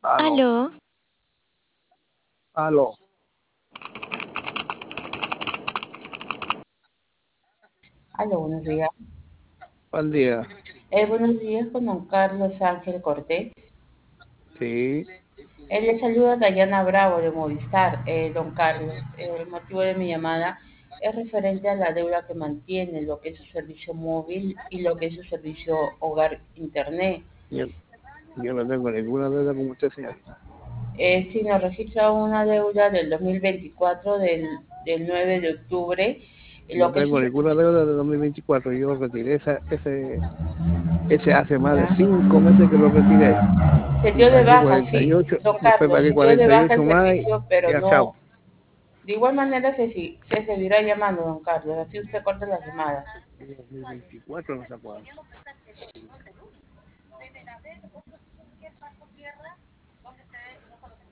Aló, Aló, aló, Aló, buenos días. buen día. Buenos días con don Carlos Ángel Cortés. Sí, Le saluda Dayana Bravo de Movistar. Don Carlos, el motivo de mi llamada es referente a la deuda que mantiene, lo que es su servicio móvil y lo que es su servicio hogar internet. yo, yo no tengo ninguna deuda con usted, señorita. Si nos registra una deuda del 2024 del 9 de octubre, No lo que es su tengo ninguna servicio, deuda de 2024. Yo retiré ese hace más de ¿ya? 5 meses que lo retiré. Se Y dio de pagué baja, cuarenta y sí, ocho, don después Carlos, pagué se dio de baja el 48 más servicio, y pero a chao. no. De igual manera se seguirá llamando, don Carlos, así usted corta las llamadas. 2024 no se acuerda.